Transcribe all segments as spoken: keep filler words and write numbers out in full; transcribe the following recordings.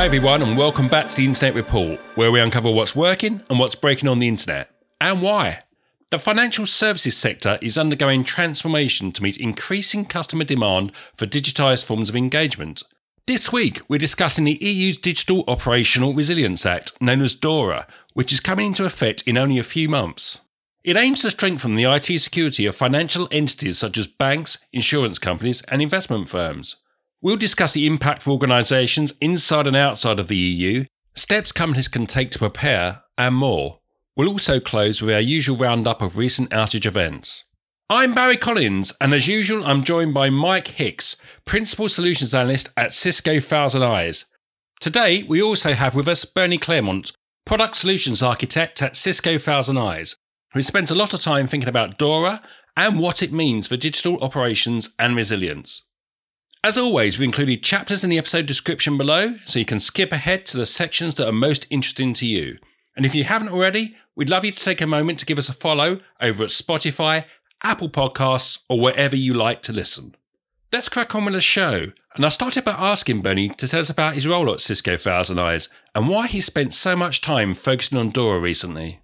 everyone, and welcome back to the Internet Report, where we uncover what's working and what's breaking on the internet, and why. The financial services sector is undergoing transformation to meet increasing customer demand for digitised forms of engagement. This week, we're discussing the E U's Digital Operational Resilience Act, known as DORA, which is coming into effect in only a few months. It aims to strengthen the I T security of financial entities such as banks, insurance companies, and investment firms. We'll discuss the impact for organisations inside and outside of the E U, steps companies can take to prepare, and more. We'll also close with our usual roundup of recent outage events. I'm Barry Collins, and as usual, I'm joined by Mike Hicks, Principal Solutions Analyst at Cisco Thousand Eyes. Today, we also have with us Bernie Claremont, Product Solutions Architect at Cisco Thousand Eyes, who spent a lot of time thinking about DORA and what it means for digital operations and resilience. As always, we included chapters in the episode description below, so you can skip ahead to the sections that are most interesting to you. And if you haven't already, we'd love you to take a moment to give us a follow over at Spotify, Apple Podcasts, or wherever you like to listen. Let's crack on with the show. And I started by asking Bernie to tell us about his role at Cisco Thousand Eyes and why he spent so much time focusing on DORA recently.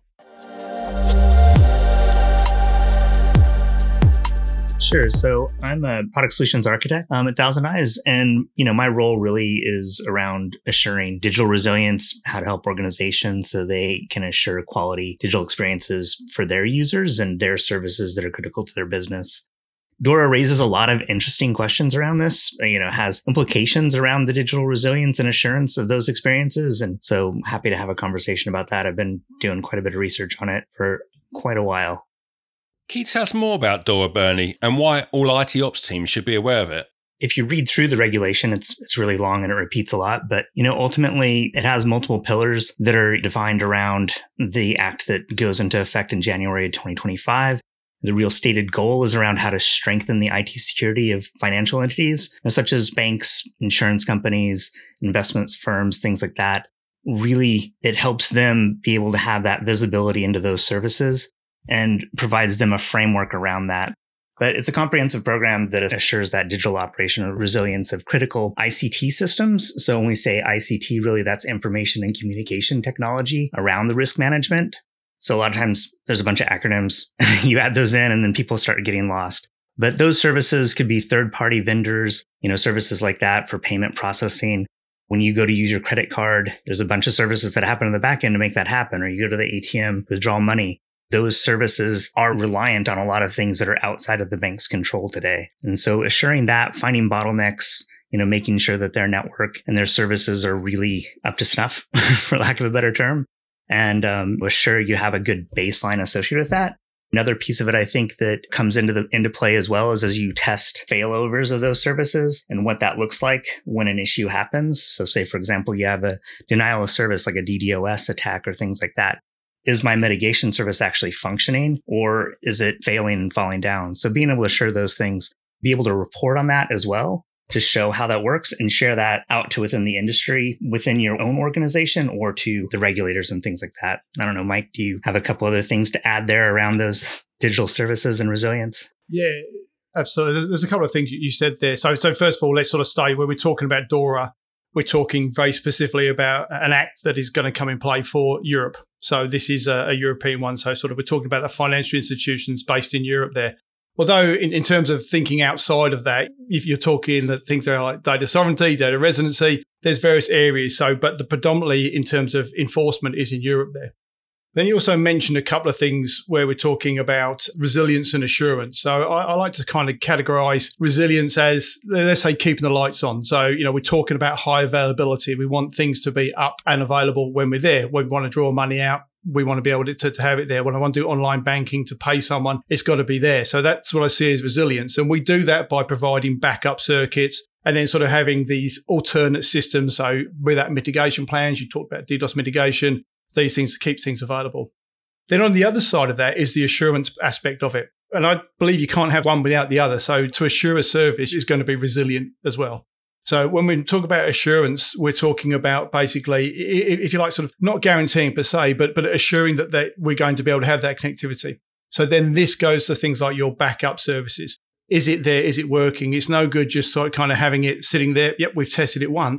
Sure. So I'm a product solutions architect um, at Thousand Eyes. And, you know, my role really is around assuring digital resilience, how to help organizations so they can assure quality digital experiences for their users and their services that are critical to their business. DORA raises a lot of interesting questions around this, you know, has implications around the digital resilience and assurance of those experiences. And so happy to have a conversation about that. I've been doing quite a bit of research on it for quite a while. Can you tell us more about DORA, Bernie, and why all I T ops teams should be aware of it? If you read through the regulation, it's it's really long and it repeats a lot. But, you know, ultimately, it has multiple pillars that are defined around the act that goes into effect in January of twenty twenty-five. The real stated goal is around how to strengthen the I T security of financial entities, such as banks, insurance companies, investment firms, things like that. Really, it helps them be able to have that visibility into those services and provides them a framework around that. But it's a comprehensive program that assures that digital operational resilience of critical I C T systems. So when we say I C T, really that's information and communication technology around the risk management. So a lot of times there's a bunch of acronyms. You add those in and then people start getting lost. But those services could be third-party vendors, you know, services like that for payment processing. When you go to use your credit card, there's a bunch of services that happen in the back end to make that happen. Or you go to the A T M, withdraw money. Those services are reliant on a lot of things that are outside of the bank's control today. And so assuring that, finding bottlenecks, you know, making sure that their network and their services are really up to snuff, for lack of a better term, and um, assure you have a good baseline associated with that. Another piece of it, I think, that comes into the into play as well is as you test failovers of those services and what that looks like when an issue happens. So say, for example, you have a denial of service like a D DoS attack or things like that. Is my mitigation service actually functioning or is it failing and falling down? So being able to assure those things, be able to report on that as well to show how that works and share that out to within the industry, within your own organization or to the regulators and things like that. I don't know, Mike, do you have a couple other things to add there around those digital services and resilience? Yeah, absolutely. There's, there's a couple of things you said there. So, so first of all, let's sort of stay when we're talking about DORA. We're talking very specifically about an act that is going to come in play for Europe. So this is a, a European one. So sort of we're talking about the financial institutions based in Europe there. Although in, in terms of thinking outside of that, if you're talking that things are like data sovereignty, data residency, there's various areas. So, but the predominantly in terms of enforcement is in Europe there. Then you also mentioned a couple of things where we're talking about resilience and assurance. So I, I like to kind of categorize resilience as, let's say, keeping the lights on. So, you know, we're talking about high availability. We want things to be up and available when we're there. When we want to draw money out, we want to be able to, to, to have it there. When I want to do online banking to pay someone, it's got to be there. So that's what I see as resilience. And we do that by providing backup circuits and then sort of having these alternate systems. So with that mitigation plans, you talked about DDoS mitigation, these things to keep things available. Then on the other side of that is the assurance aspect of it. And I believe you can't have one without the other. So to assure a service is going to be resilient as well. So when we talk about assurance, we're talking about basically, if you like, sort of not guaranteeing per se, but but assuring that, that we're going to be able to have that connectivity. So then this goes to things like your backup services. Is it there? Is it working? It's no good just sort of kind of having it sitting there. Yep, we've tested it once.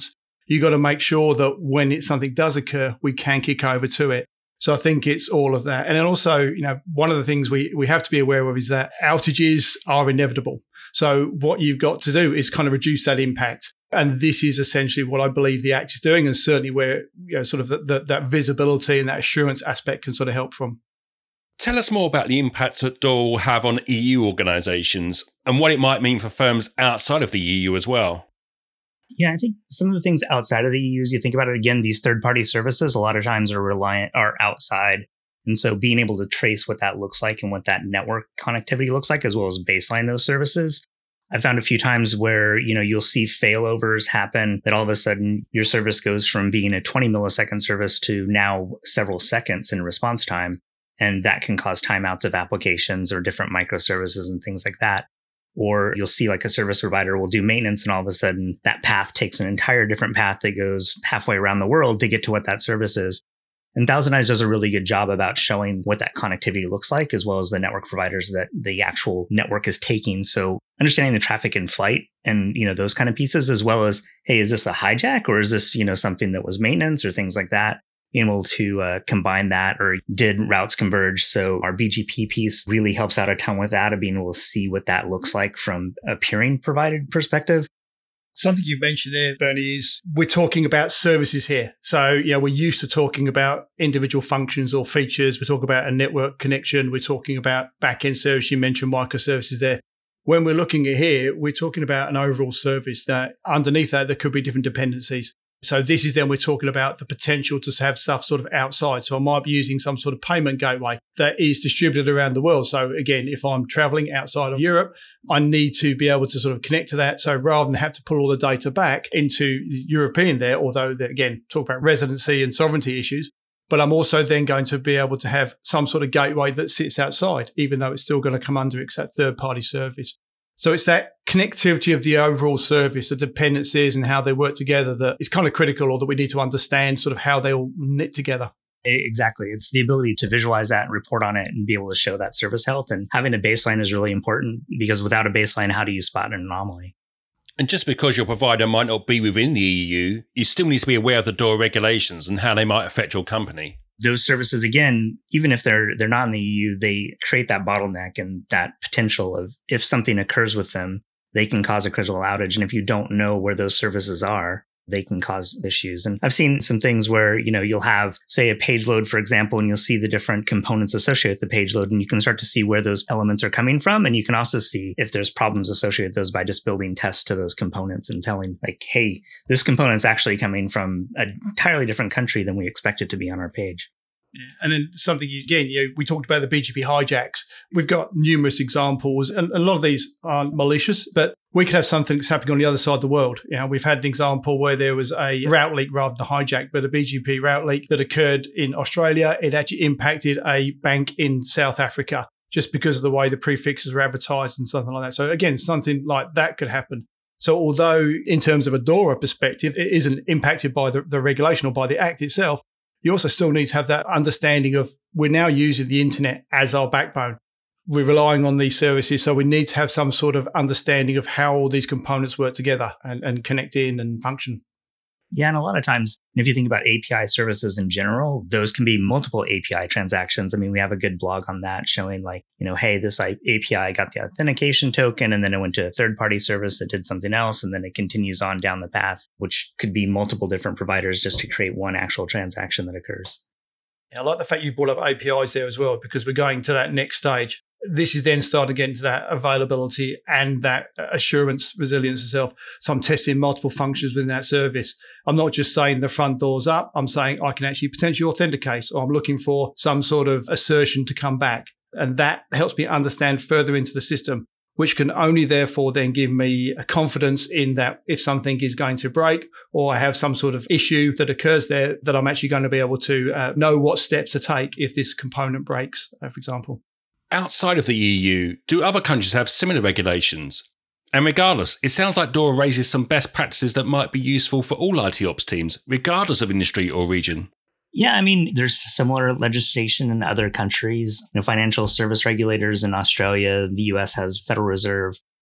You got to make sure that when it, something does occur, we can kick over to it. So I think it's all of that. And then also, you know, one of the things we, we have to be aware of is that outages are inevitable. So what you've got to do is kind of reduce that impact. And this is essentially what I believe the Act is doing, and certainly where, you know, sort of the, the, that visibility and that assurance aspect can sort of help from. Tell us more about the impact that DORA will have on E U organisations and what it might mean for firms outside of the E U as well. Yeah, I think some of the things outside of the E U, as you think about it, again, these third-party services a lot of times are reliant, are outside. And so being able to trace what that looks like and what that network connectivity looks like, as well as baseline those services. I've found a few times where, you know, you'll see failovers happen that all of a sudden your service goes from being a twenty millisecond service to now several seconds in response time. And that can cause timeouts of applications or different microservices and things like that. Or you'll see like a service provider will do maintenance and all of a sudden that path takes an entire different path that goes halfway around the world to get to what that service is. And ThousandEyes does a really good job about showing what that connectivity looks like, as well as the network providers that the actual network is taking. So understanding the traffic in flight and, you know, those kind of pieces, as well as, hey, is this a hijack or is this, you know, something that was maintenance or things like that? Being able to uh, combine that, or did routes converge? So our B G P piece really helps out a ton with that, of being able to see what that looks like from a peering provided perspective. Something you mentioned there, Bernie, is we're talking about services here. So, you know, we're used to talking about individual functions or features. We talk about a network connection. We're talking about back-end service. You mentioned microservices there. When we're looking at here, we're talking about an overall service that underneath that, there could be different dependencies. So this is then we're talking about the potential to have stuff sort of outside. So I might be using some sort of payment gateway that is distributed around the world. So again, if I'm traveling outside of Europe, I need to be able to sort of connect to that. So rather than have to pull all the data back into European there, although again, talk about residency and sovereignty issues, but I'm also then going to be able to have some sort of gateway that sits outside, even though it's still going to come under that third-party service. So it's that connectivity of the overall service, the dependencies and how they work together that is kind of critical, or that we need to understand sort of how they all knit together. Exactly. It's the ability to visualize that and report on it and be able to show that service health. And having a baseline is really important, because without a baseline, how do you spot an anomaly? And just because your provider might not be within the E U, you still need to be aware of the DORA regulations and how they might affect your company. Those services, again, even if they're they're not in the E U, they create that bottleneck and that potential of, if something occurs with them, they can cause a critical outage. And if you don't know where those services are, they can cause issues. And I've seen some things where, you know, you'll have, say, a page load, for example, and you'll see the different components associated with the page load, and you can start to see where those elements are coming from. And you can also see if there's problems associated with those by just building tests to those components and telling, like, hey, this component's actually coming from an entirely different country than we expect it to be on our page. Yeah. And then something, again, you know, we talked about the B G P hijacks. We've got numerous examples, and a lot of these aren't malicious, but we could have something that's happening on the other side of the world. You know, we've had an example where there was a route leak rather than a hijack, but a B G P route leak that occurred in Australia. It actually impacted a bank in South Africa just because of the way the prefixes were advertised and something like that. So again, something like that could happen. So although in terms of a DORA perspective, it isn't impacted by the, the regulation or by the Act itself, you also still need to have that understanding of, we're now using the internet as our backbone. We're relying on these services. So we need to have some sort of understanding of how all these components work together and, and connect in and function. Yeah. And a lot of times, if you think about A P I services in general, those can be multiple A P I transactions. I mean, we have a good blog on that showing, like, you know, hey, this A P I got the authentication token, and then it went to a third-party service that did something else, and then it continues on down the path, which could be multiple different providers just to create one actual transaction that occurs. Yeah, I like the fact you brought up A P Is there as well, because we're going to that next stage. This is then starting to get into that availability and that assurance resilience itself. So I'm testing multiple functions within that service. I'm not just saying the front door's up. I'm saying I can actually potentially authenticate, or I'm looking for some sort of assertion to come back. And that helps me understand further into the system, which can only therefore then give me a confidence in that if something is going to break, or I have some sort of issue that occurs there, that I'm actually going to be able to uh, know what steps to take if this component breaks, uh, for example. Outside of the E U, do other countries have similar regulations? And regardless, it sounds like DORA raises some best practices that might be useful for all I T ops teams, regardless of industry or region. Yeah, I mean, there's similar legislation in other countries. You know, financial service regulators in Australia, the U S has Federal Reserve.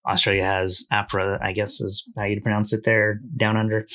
Australia has APRA, I guess is how you'd pronounce it there, down under.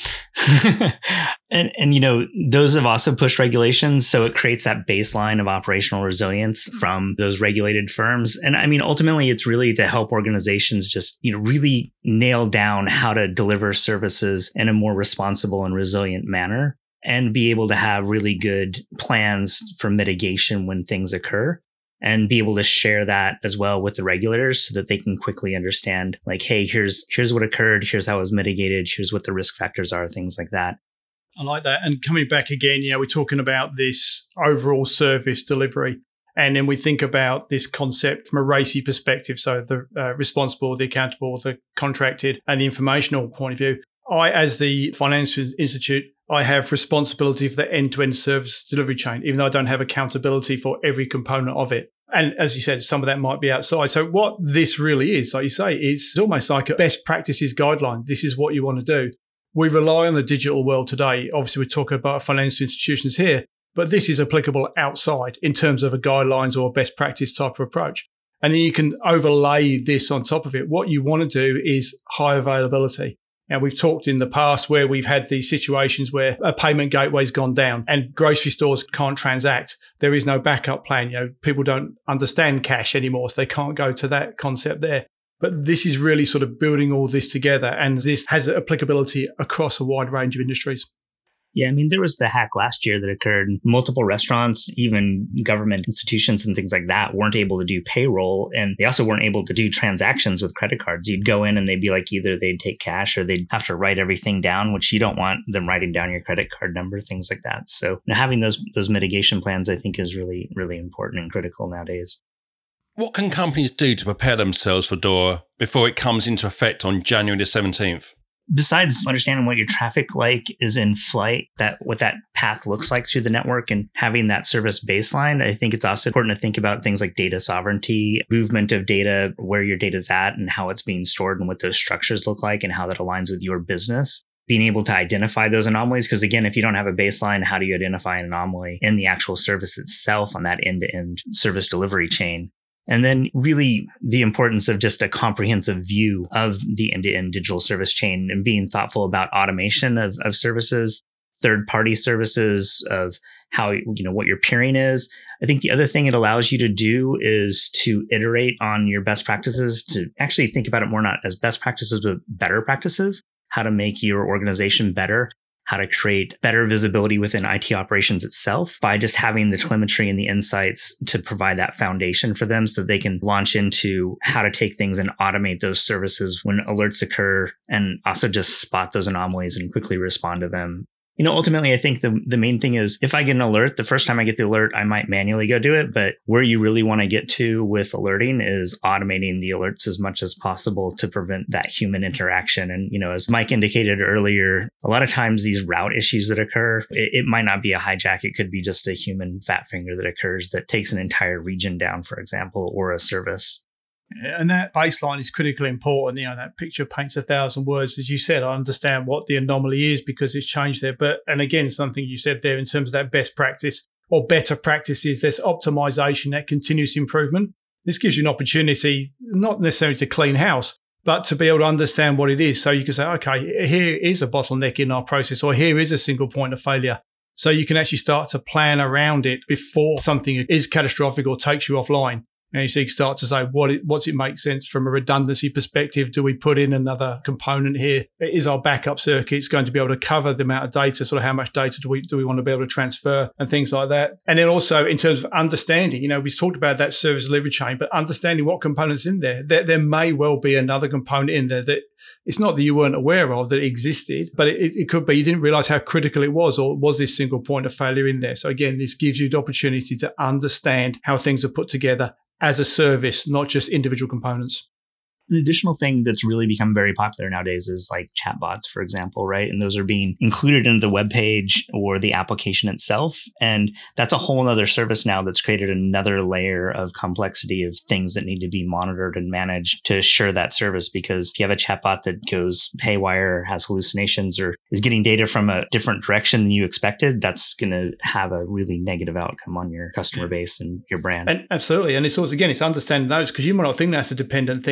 and, and, you know, those have also pushed regulations. So it creates that baseline of operational resilience from those regulated firms. And I mean, ultimately, it's really to help organizations just, you know, really nail down how to deliver services in a more responsible and resilient manner and be able to have really good plans for mitigation when things occur. And be able to share that as well with the regulators so that they can quickly understand, like, hey, here's here's what occurred, here's how it was mitigated, here's what the risk factors are, things like that. I like that. And coming back again, you know, we're talking about this overall service delivery. And then we think about this concept from a RACI perspective. So the uh, responsible, the accountable, the contracted, and the informational point of view. I, as the Financial Institute, I have responsibility for the end-to-end service delivery chain, even though I don't have accountability for every component of it. And as you said, some of that might be outside. So what this really is, like you say, it's almost like a best practices guideline. This is what you want to do. We rely on the digital world today. Obviously, we're talking about financial institutions here, but this is applicable outside in terms of a guidelines or a best practice type of approach. And then you can overlay this on top of it. What you want to do is high availability. Now, we've talked in the past where we've had these situations where a payment gateway's gone down and grocery stores can't transact. There is no backup plan. You know, people don't understand cash anymore, so they can't go to that concept there. But this is really sort of building all this together, and this has applicability across a wide range of industries. Yeah, I mean, there was the hack last year that occurred. Multiple restaurants, even government institutions and things like that weren't able to do payroll. And they also weren't able to do transactions with credit cards. You'd go in and they'd be like, either they'd take cash or they'd have to write everything down, which you don't want them writing down your credit card number, things like that. So having those those mitigation plans, I think, is really, really important and critical nowadays. What can companies do to prepare themselves for DORA before it comes into effect on January the seventeenth? Besides understanding what your traffic like is in flight, that what that path looks like through the network and having that service baseline, I think it's also important to think about things like data sovereignty, movement of data, where your data's at and how it's being stored and what those structures look like and how that aligns with your business. Being able to identify those anomalies, because again, if you don't have a baseline, how do you identify an anomaly in the actual service itself on that end-to-end service delivery chain? And then really the importance of just a comprehensive view of the end-to-end digital service chain and being thoughtful about automation of, of services, third-party services, of how, you know, what your peering is. I think the other thing it allows you to do is to iterate on your best practices, to actually think about it more not as best practices, but better practices, how to make your organization better, how to create better visibility within I T operations itself by just having the telemetry and the insights to provide that foundation for them so they can launch into how to take things and automate those services when alerts occur and also just spot those anomalies and quickly respond to them. You know, ultimately, I think the, the main thing is if I get an alert, the first time I get the alert, I might manually go do it. But where you really want to get to with alerting is automating the alerts as much as possible to prevent that human interaction. And, you know, as Mike indicated earlier, a lot of times these route issues that occur, it, it might not be a hijack. It could be just a human fat finger that occurs that takes an entire region down, for example, or a service. And that baseline is critically important. You know, that picture paints a thousand words. As you said, I understand what the anomaly is because it's changed there. But, and again, something you said there in terms of that best practice or better practices, there's optimization, that continuous improvement. This gives you an opportunity, not necessarily to clean house, but to be able to understand what it is. So you can say, okay, here is a bottleneck in our process, or here is a single point of failure. So you can actually start to plan around it before something is catastrophic or takes you offline. And so you start to say, what it, what's it make sense from a redundancy perspective? Do we put in another component here? Is our backup circuits going to be able to cover the amount of data? Sort of how much data do we do we want to be able to transfer and things like that? And then also in terms of understanding, you know, we talked about that service delivery chain, but understanding what components in there. There, there may well be another component in there that it's not that you weren't aware of that it existed, but it, it could be you didn't realize how critical it was, or was this single point of failure in there? So again, this gives you the opportunity to understand how things are put together as a service, not just individual components. An additional thing that's really become very popular nowadays is like chatbots, for example, right? And those are being included into the web page or the application itself. And that's a whole other service now that's created another layer of complexity of things that need to be monitored and managed to assure that service. Because if you have a chatbot that goes haywire, has hallucinations, or is getting data from a different direction than you expected, that's going to have a really negative outcome on your customer base and your brand. And absolutely. And it's also, again, it's understanding those, because you might not think that's a dependent thing. But if that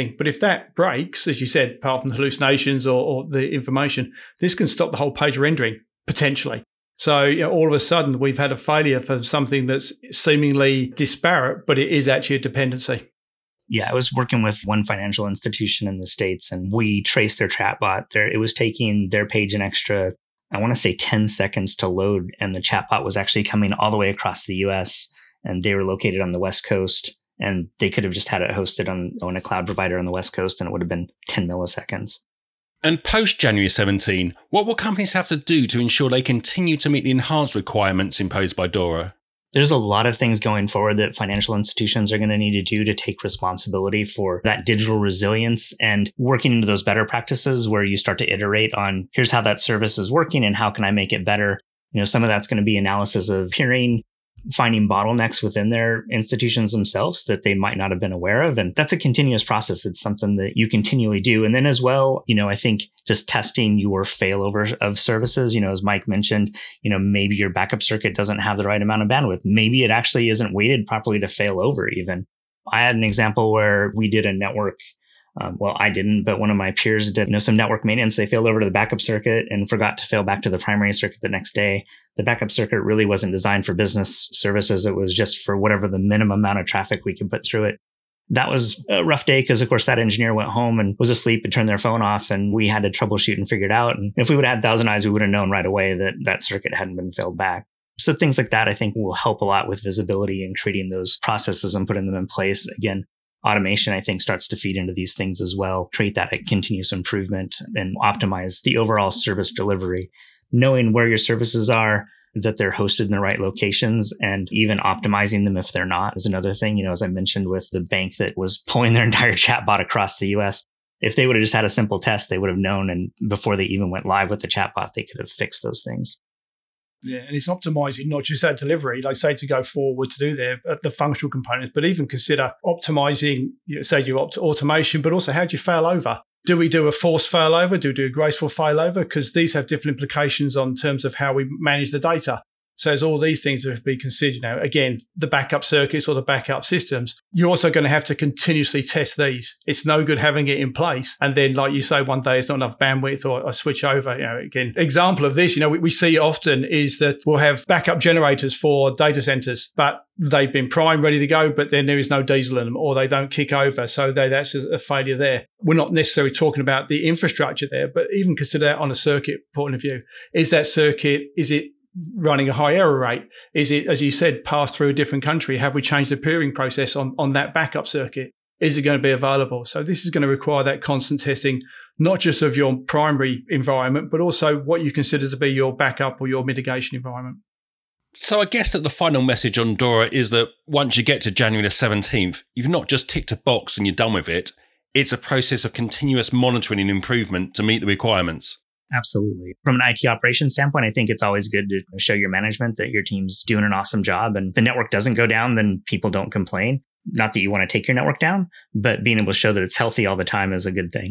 that breaks, as you said, apart from the hallucinations or, or the information, this can stop the whole page rendering potentially. So you know, all of a sudden, we've had a failure for something that's seemingly disparate, but it is actually a dependency. Yeah, I was working with one financial institution in the States, and we traced their chatbot. There, it was taking their page an extra, I want to say ten seconds to load, and the chatbot was actually coming all the way across the U S, and they were located on the West Coast, and they could have just had it hosted on, on a cloud provider on the West Coast, and it would have been ten milliseconds. And post-January seventeenth, what will companies have to do to ensure they continue to meet the enhanced requirements imposed by DORA? There's a lot of things going forward that financial institutions are going to need to do to take responsibility for that digital resilience and working into those better practices where you start to iterate on here's how that service is working and how can I make it better. You know, some of that's going to be analysis of hearing, finding bottlenecks within their institutions themselves that they might not have been aware of. And that's a continuous process. It's something that you continually do. And then as well, you know, I think just testing your failover of services, you know, as Mike mentioned, you know, maybe your backup circuit doesn't have the right amount of bandwidth. Maybe it actually isn't weighted properly to fail over even. I had an example where we did a network Um, well, I didn't, but one of my peers did, you know, some network maintenance. They failed over to the backup circuit and forgot to fail back to the primary circuit the next day. The backup circuit really wasn't designed for business services. It was just for whatever the minimum amount of traffic we could put through it. That was a rough day because, of course, that engineer went home and was asleep and turned their phone off, and we had to troubleshoot and figure it out. And if we would have had Thousand Eyes, we would have known right away that that circuit hadn't been failed back. So things like that, I think, will help a lot with visibility and creating those processes and putting them in place. Again, automation, I think, starts to feed into these things as well, create that continuous improvement and optimize the overall service delivery. Knowing where your services are, that they're hosted in the right locations, and even optimizing them if they're not is another thing. You know, as I mentioned with the bank that was pulling their entire chatbot across the U S, if they would have just had a simple test, they would have known. And before they even went live with the chatbot, they could have fixed those things. Yeah, and it's optimizing not just that delivery, like say to go forward to do there, the functional components, but even consider optimizing, you know, say you opt automation, but also how do you fail over? Do we do a forced failover? Do we do a graceful failover? Because these have different implications on terms of how we manage the data. So there's all these things that have to be considered. Now, again, the backup circuits or the backup systems, you're also going to have to continuously test these. It's no good having it in place. And then, like you say, one day it's not enough bandwidth or a switch over. You know, again, example of this, you know, we, we see often is that we'll have backup generators for data centers, but they've been primed, ready to go, but then there is no diesel in them or they don't kick over. So they, that's a, a failure there. We're not necessarily talking about the infrastructure there, but even consider that on a circuit point of view. Is that circuit, is it running a high error rate? Is it, as you said, passed through a different country? Have we changed the peering process on, on that backup circuit? Is it going to be available? So this is going to require that constant testing, not just of your primary environment, but also what you consider to be your backup or your mitigation environment. So I guess that the final message on DORA is that once you get to January the seventeenth, you've not just ticked a box and you're done with it. It's a process of continuous monitoring and improvement to meet the requirements. Absolutely. From an I T operations standpoint, I think it's always good to show your management that your team's doing an awesome job, and the network doesn't go down, then people don't complain. Not that you want to take your network down, but being able to show that it's healthy all the time is a good thing.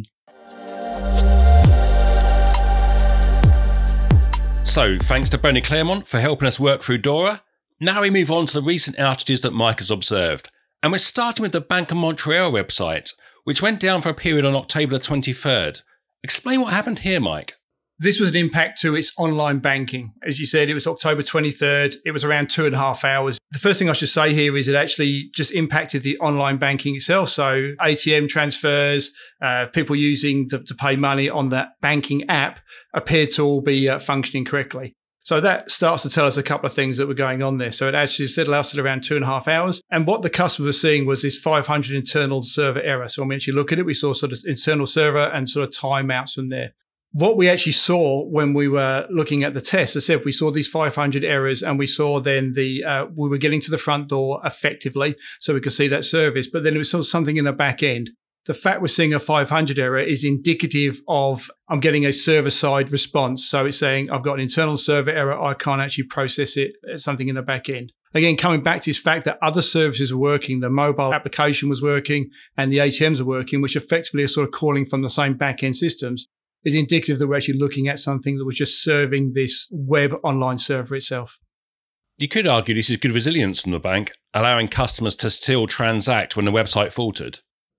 So thanks to Bernie Claremont for helping us work through DORA. Now we move on to the recent outages that Mike has observed. And we're starting with the Bank of Montreal website, which went down for a period on October the twenty-third. Explain what happened here, Mike. This was an impact to its online banking. As you said, it was October twenty-third. It was around two and a half hours. The first thing I should say here is it actually just impacted the online banking itself. So A T M transfers, uh, people using to, to pay money on that banking app appear to all be uh, functioning correctly. So that starts to tell us a couple of things that were going on there. So it actually said lasted around two and a half hours. And what the customer was seeing was this five hundred internal server error. So when we actually look at it, we saw sort of internal server and sort of timeouts from there. What we actually saw when we were looking at the test, as I said, we saw these five hundred errors, and we saw then the uh, we were getting to the front door effectively, so we could see that service. But then it was sort of something in the back end. The fact we're seeing a five hundred error is indicative of I'm getting a server-side response. So it's saying I've got an internal server error, I can't actually process it, it's something in the back end. Again, coming back to this fact that other services are working, the mobile application was working and the A T Ms are working, which effectively are sort of calling from the same back-end systems, is indicative that we're actually looking at something that was just serving this web online server itself. You could argue this is good resilience from the bank, allowing customers to still transact when the website faltered.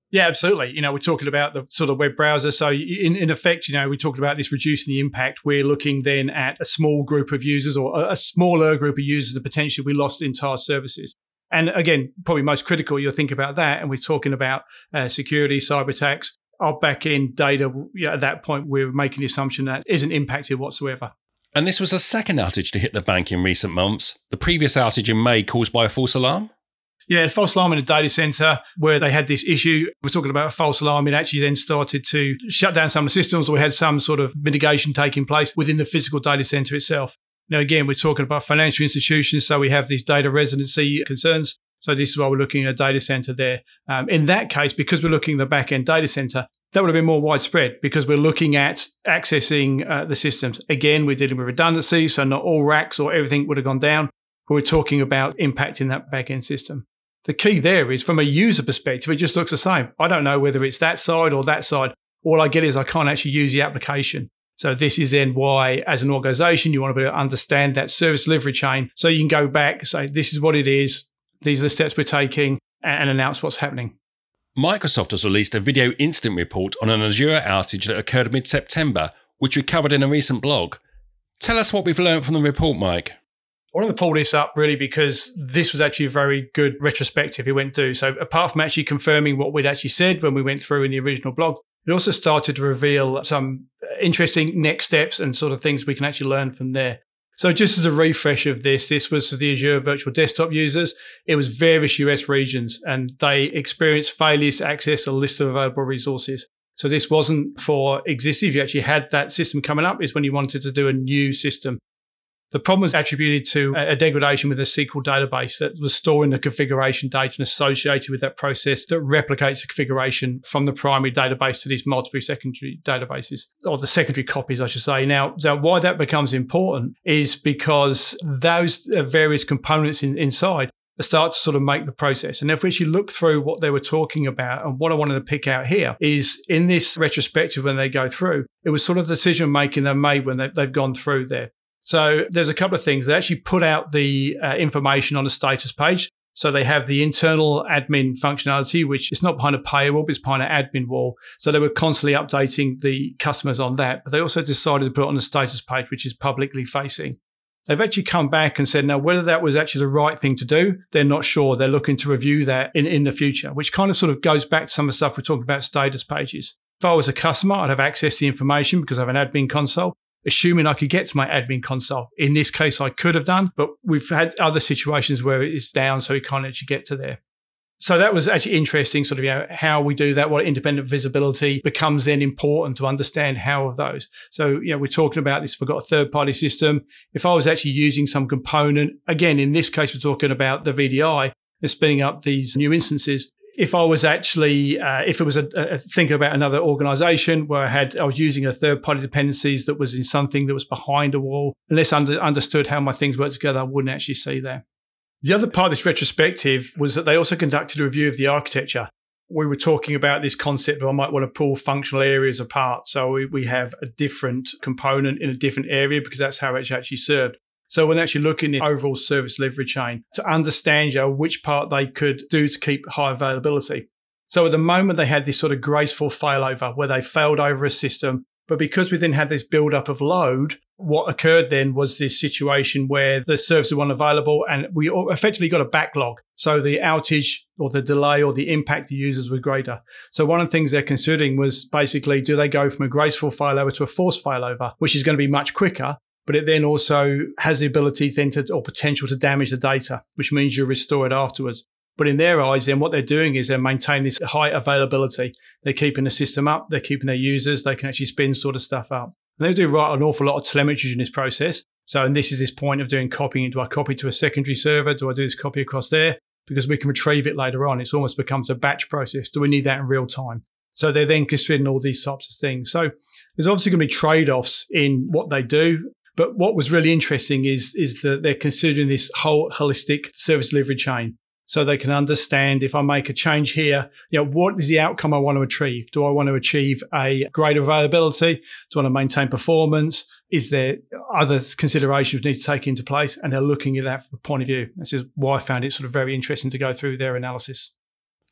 Yeah, absolutely. You know, we're talking about the sort of web browser. So in, in effect, you know, we're talking about this reducing the impact. We're looking then at a small group of users or a, a smaller group of users that potentially we lost entire services. And again, probably most critical, you'll think about that. And we're talking about uh, security, cyber attacks. Our back-end data, you know, at that point, we're making the assumption that isn't impacted whatsoever. And this was the second outage to hit the bank in recent months. The previous outage in May caused by a false alarm? Yeah, a false alarm in a data center where they had this issue. We're talking about a false alarm. It actually then started to shut down some of the systems, or we had some sort of mitigation taking place within the physical data center itself. Now, again, we're talking about financial institutions, so we have these data residency concerns. So this is why we're looking at a data center there. Um, in that case, because we're looking at the back-end data center, that would have been more widespread because we're looking at accessing uh, the systems. Again, we're dealing with redundancy, so not all racks or everything would have gone down, but we're talking about impacting that back-end system. The key there is from a user perspective, it just looks the same. I don't know whether it's that side or that side. All I get is I can't actually use the application. So this is then why, as an organization, you want to be able to understand that service delivery chain. So you can go back, say, this is what it is. These are the steps we're taking, and announce what's happening. Microsoft has released a video incident report on an Azure outage that occurred mid-September, which we covered in a recent blog. Tell us what we've learned from the report, Mike. I wanted to pull this up really because this was actually a very good retrospective it went through. So apart from actually confirming what we'd actually said when we went through in the original blog, it also started to reveal some interesting next steps and sort of things we can actually learn from there. So just as a refresh of this, this was for the Azure Virtual Desktop users. It was various U S regions, and they experienced failures to access a list of available resources. So this wasn't for existing. If you actually had that system coming up, is when you wanted to do a new system. The problem was attributed to a degradation with a S Q L database that was storing the configuration data and associated with that process that replicates the configuration from the primary database to these multiple secondary databases, or the secondary copies, I should say. Now, so why that becomes important is because those various components in, inside start to sort of make the process. And if we actually look through what they were talking about, and what I wanted to pick out here is in this retrospective when they go through, it was sort of decision making they made when they, they've gone through there. So there's a couple of things. They actually put out the uh, information on the status page. So they have the internal admin functionality, which is not behind a paywall, but it's behind an admin wall. So they were constantly updating the customers on that. But they also decided to put it on the status page, which is publicly facing. They've actually come back and said, now, whether that was actually the right thing to do, they're not sure. They're looking to review that in, in the future, which kind of sort of goes back to some of the stuff we're talking about status pages. If I was a customer, I'd have access to the information because I have an admin console, assuming I could get to my admin console. In this case, I could have done, but we've had other situations where it's down, so we can't actually get to there. So that was actually interesting, sort of, you know, how we do that, what independent visibility becomes then important to understand how of those. So, you know, we're talking about this, if I've got a third-party system. If I was actually using some component, again, in this case, we're talking about the V D I, and spinning up these new instances. If I was actually, uh, if it was a, a thinking about another organization where I had, I was using a third-party dependencies that was in something that was behind a wall, unless I under, understood how my things work together, I wouldn't actually see there. The other part of this retrospective was that they also conducted a review of the architecture. We were talking about this concept of I might want to pull functional areas apart. So we, we have a different component in a different area because that's how it's actually served. So when actually looking at the overall service delivery chain to understand, you know, which part they could do to keep high availability. So at the moment, they had this sort of graceful failover where they failed over a system. But because we then had this build-up of load, what occurred then was this situation where the services weren't available and we effectively got a backlog. So the outage or the delay or the impact to users were greater. So one of the things they're considering was basically, do they go from a graceful failover to a forced failover, which is going to be much quicker, but it then also has the ability then to, or potential to damage the data, which means you restore it afterwards. But in their eyes, then what they're doing is they're maintaining this high availability. They're keeping the system up. They're keeping their users. They can actually spin sort of stuff up. And they do write an awful lot of telemetry in this process. So, and this is this point of doing copying. Do I copy to a secondary server? Do I do this copy across there? Because we can retrieve it later on. It's almost becomes a batch process. Do we need that in real time? So they're then considering all these types of things. So there's obviously going to be trade-offs in what they do. But what was really interesting is, is that they're considering this whole holistic service delivery chain. So they can understand if I make a change here, you know, what is the outcome I want to achieve? Do I want to achieve a greater availability? Do I want to maintain performance? Is there other considerations we need to take into place? And they're looking at that from a point of view. This is why I found it sort of very interesting to go through their analysis.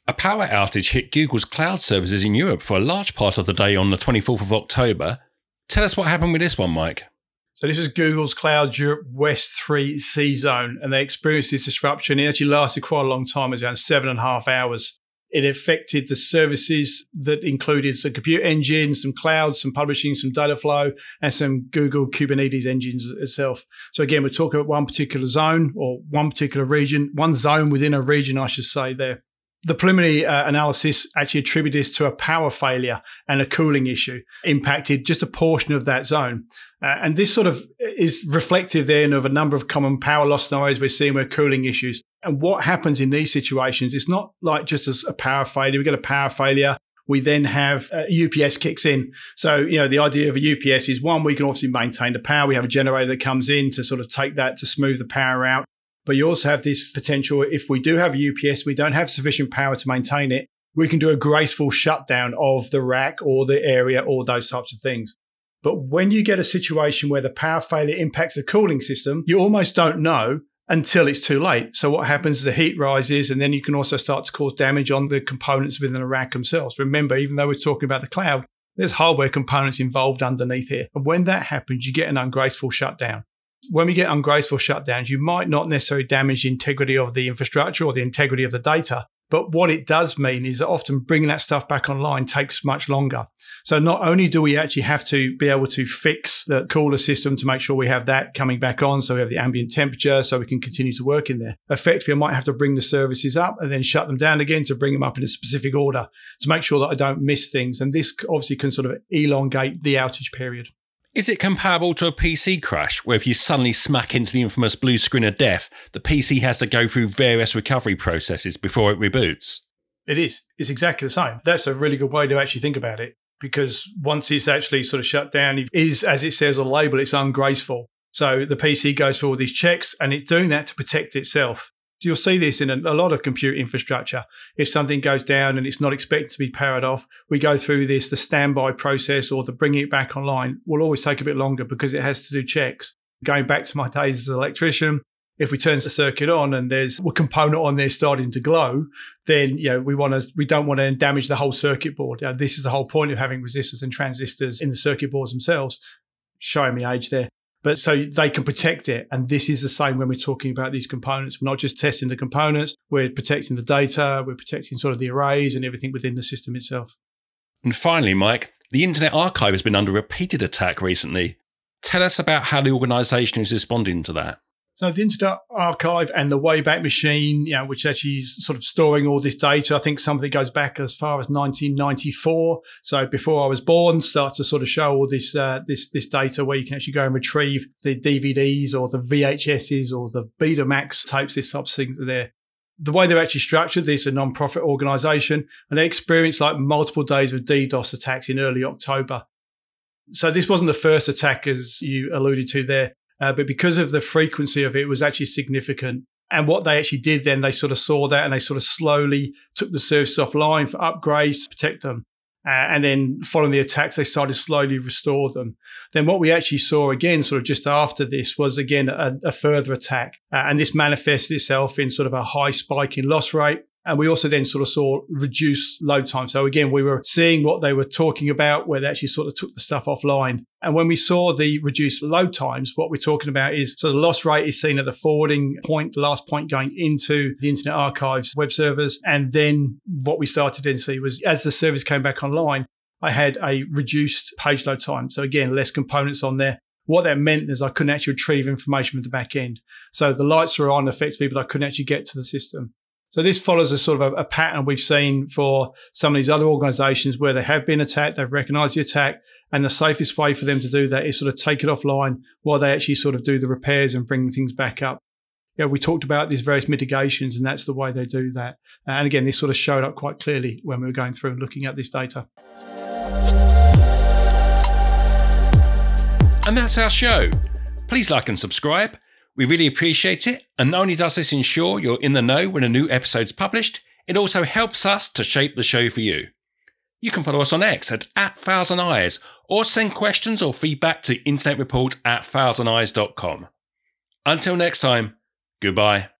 A power outage hit Google's cloud services in Europe for a large part of the day on the twenty-fourth of October. Tell us what happened with this one, Mike. So this is Google's Cloud Europe West three C zone, and they experienced this disruption. It actually lasted quite a long time. It was around seven and a half hours. It affected the services that included some compute engines, some cloud, some publishing, some data flow, and some Google Kubernetes engines itself. So again, we're talking about one particular zone or one particular region, one zone within a region, I should say there. The preliminary uh, analysis actually attributed this to a power failure and a cooling issue, impacted just a portion of that zone. Uh, and this sort of is reflective then of a number of common power loss scenarios we're seeing with cooling issues. And what happens in these situations, it's not like just as a power failure. We get a power failure. We then have a U P S kicks in. So, you know, the idea of a U P S is one, we can obviously maintain the power. We have a generator that comes in to sort of take that to smooth the power out. But you also have this potential, if we do have a U P S, we don't have sufficient power to maintain it, we can do a graceful shutdown of the rack or the area or those types of things. But when you get a situation where the power failure impacts the cooling system, you almost don't know until it's too late. So what happens is the heat rises, and then you can also start to cause damage on the components within the rack themselves. Remember, even though we're talking about the cloud, there's hardware components involved underneath here. And when that happens, you get an ungraceful shutdown. When we get ungraceful shutdowns, you might not necessarily damage the integrity of the infrastructure or the integrity of the data. But what it does mean is that often bringing that stuff back online takes much longer. So not only do we actually have to be able to fix the cooler system to make sure we have that coming back on, so we have the ambient temperature, so we can continue to work in there. Effectively, I might have to bring the services up and then shut them down again to bring them up in a specific order to make sure that I don't miss things. And this obviously can sort of elongate the outage period. Is it comparable to a P C crash, where if you suddenly smack into the infamous blue screen of death, the P C has to go through various recovery processes before it reboots? It is. It's exactly the same. That's a really good way to actually think about it, because once it's actually sort of shut down, it is, as it says on the label, it's ungraceful. So the P C goes through all these checks, and it's doing that to protect itself. So you'll see this in a, a lot of compute infrastructure. If something goes down and it's not expected to be powered off, we go through this, the standby process or the bringing it back online will always take a bit longer because it has to do checks. Going back to my days as an electrician, if we turn the circuit on and there's a component on there starting to glow, then you know we want to we don't want to damage the whole circuit board. You know, this is the whole point of having resistors and transistors in the circuit boards themselves. Showing me age there. But so they can protect it. And this is the same when we're talking about these components. We're not just testing the components, we're protecting the data, we're protecting sort of the arrays and everything within the system itself. And finally, Mike, the Internet Archive has been under repeated attack recently. Tell us about how the organisation is responding to that. So the Internet Archive and the Wayback Machine, you know, which actually is sort of storing all this data, I think some of it goes back as far as nineteen ninety-four. So before I was born, starts to sort of show all this uh, this this data where you can actually go and retrieve the D V Ds or the V H Ss or the Betamax tapes, this type of thing there. The way they're actually structured, this is a non-profit organisation, and they experienced like multiple days of DDoS attacks in early October. So this wasn't the first attack, as you alluded to there. Uh, but because of the frequency of it, it was actually significant. And what they actually did then, they sort of saw that and they sort of slowly took the services offline for upgrades to protect them. Uh, and then following the attacks, they started to slowly restore them. Then what we actually saw again, sort of just after this, was again a, a further attack. Uh, and this manifested itself in sort of a high spike in loss rate. And we also then sort of saw reduced load time. So again, we were seeing what they were talking about, where they actually sort of took the stuff offline. And when we saw the reduced load times, what we're talking about is, so the loss rate is seen at the forwarding point, the last point going into the Internet Archive's web servers. And then what we started to then see was, as the service came back online, I had a reduced page load time. So again, less components on there. What that meant is I couldn't actually retrieve information from the back end. So the lights were on effectively, but I couldn't actually get to the system. So this follows a sort of a, a pattern we've seen for some of these other organizations where they have been attacked, they've recognized the attack, and the safest way for them to do that is sort of take it offline while they actually sort of do the repairs and bring things back up. Yeah, we talked about these various mitigations, and that's the way they do that. And again, this sort of showed up quite clearly when we were going through and looking at this data. And that's our show. Please like and subscribe. We really appreciate it, and not only does this ensure you're in the know when a new episode's published, it also helps us to shape the show for you. You can follow us on X at, at Thousand Eyes, or send questions or feedback to internetreport at thousand eyes dot com. Until next time, goodbye.